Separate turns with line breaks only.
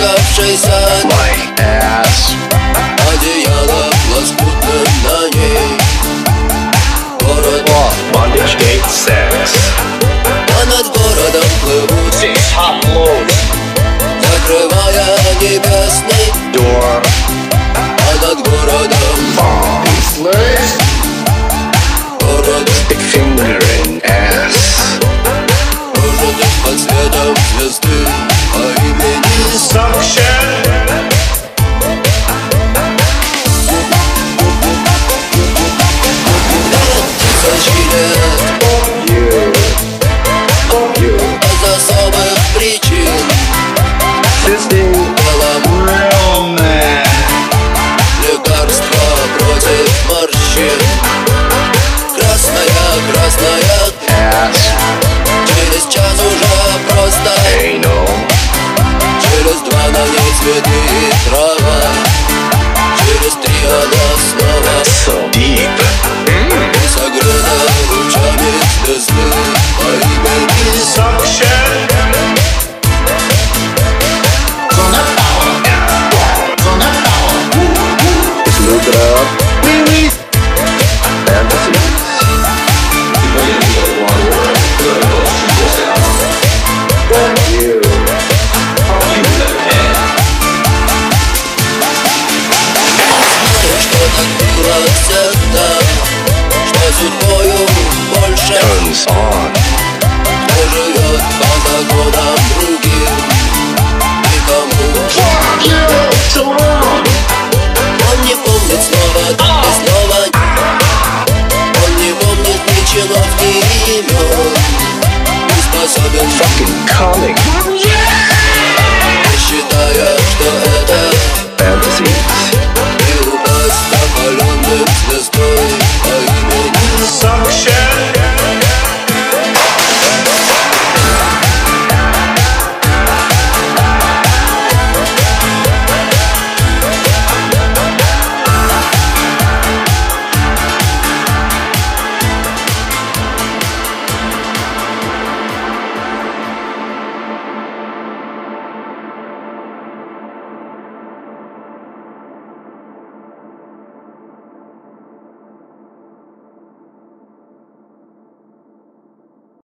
Замыкавшийся
My ass.
одеяло лоскутным на ней. Город
Bondage gate sex.
а над городом плывут,
Six hot loads.
закрывая небесный
Door.
а над городом
Slurs.
город
Stick finger in ass.
кружит под светом звезды по имени
Suction.
2000 лет без особых причин.
Fisting.
Белом
Real man.
лекарство против морщин. Красная
Ass.
через час уже просто.
Anal.
Через 2 на ней цветы и трава. Через 3 она снова
So deep.
и согрета лучами звезды по имени
Suction. Just lube it up. Fantasies. You.
что так было всегда, что судьбою больше
Turns on.
кто живет по законам другим. Никому он не помнит снова и снова. Он не помнит ни чинов, ни имен. Не способен
Fucking coming.